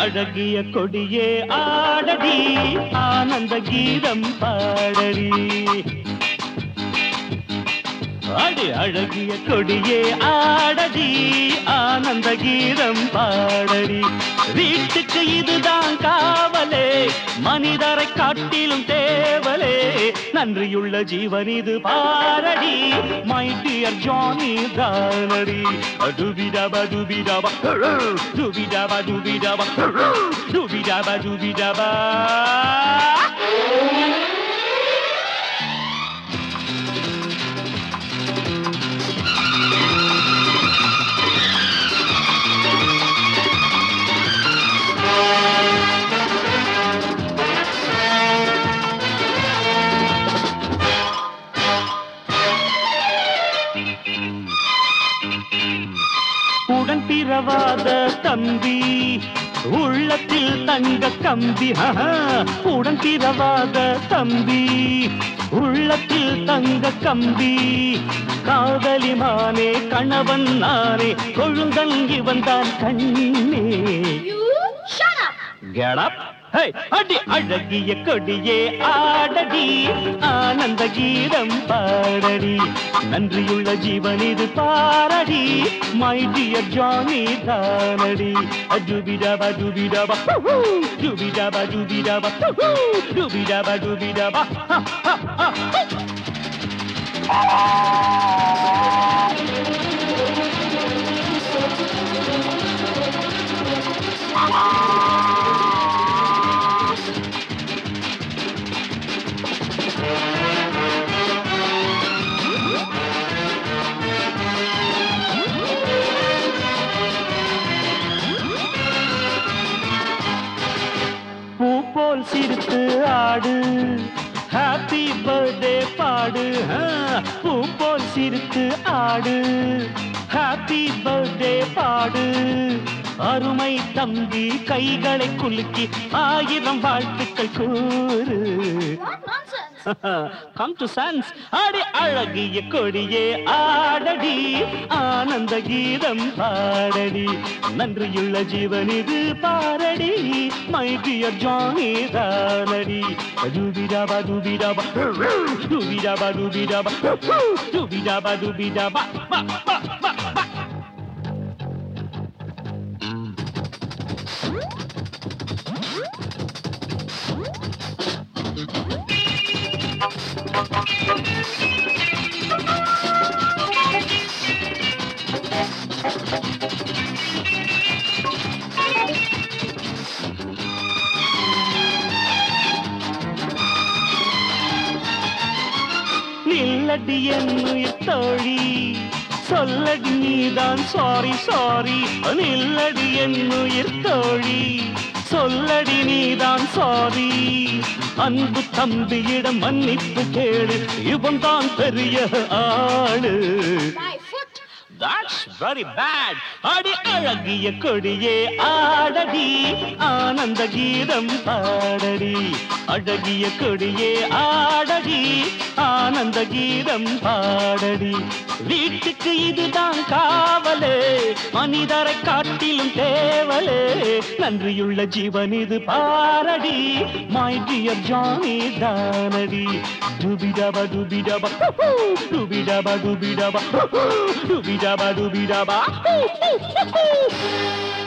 அழகிய கொடியே ஆடடி ஆனந்த கீதம் பாடடி அடி அழகிய கொடியே ஆடடி ஆனந்த கீதம் பாடடி வீட்டுக்கு இதுதான் காவலே மனிதரை காட்டிலும் தேவலே நன்றியுள்ள ஜீவன் இது பாரடி மை டியர் ஜானி தானடி டுபிடபா டுபிடபா டுபிடபா டுபிடபா டுபிடபா டுபிடபா உடன் பிறவாத தம்பி உள்ளத்தில் தங்க கம்பி உடன் பிறவாத தம்பி உள்ளத்தில் தங்க கம்பி காதலிமானே கணவன் நானே கொழுந்தன் இவன் தான் கண்ணே Get up! Hey, அடி அழகிய கொடியே ஆடடி ஆனந்த கீதம் பாடடி நன்றியுள்ள ஜீவன் இது பாரடி மை டியர் ஜானி தானடி டுபிடபா டுபிடபா டுபிடபா டுபிடபா டுபிடபா டுபிடபா பூ போல் சிரித்து ஆடு ஹாப்பி பர்த்டே பாடு பூ போல் சிரித்து ஆடு ஹாப்பி பர்த்டே பாடு அருமை தம்பி கைகளை குலுக்கி 1000 வாழ்த்துக்கள் கூறு Come to sense அடி அழகிய கொடியே ஆடடி ஆனந்த கீதம் பாடடி நன்றியுள்ள ஜீவன் இது பாரடி மை டியர் ஜானி தானடி டுபிடபா டுபிடபா டுபிடபா டுபிடபா டுபிடபா டுபிடபா நில்லடி என்னுயிர் தோழி சொல்லடி நீதான் சாரி சாரி நில்லடி என்னுயிர் தோழி சொல்லடி நீதான் சாரி அன்பு தம்பியிடம் மன்னிப்பு கேளு இவன் தான் பெரிய ஆளு That's very bad. அடி அழகிய கொடியே ஆடடி ஆனந்த கீதம் பாடடி அழகிய கொடியே ஆடடி ஆனந்த கீதம் பாடடி வீட்டுக்கு இதுதான் காவலே மனிதரை காட்டிலும் தேவலே நன்றியுள்ள ஜீவன் இது பாரடி மை டியர் ஜானி தானடி டுபிடபா டுபிடபா டுபிடபா டுபிடபா டுபிடபா டுபிடபா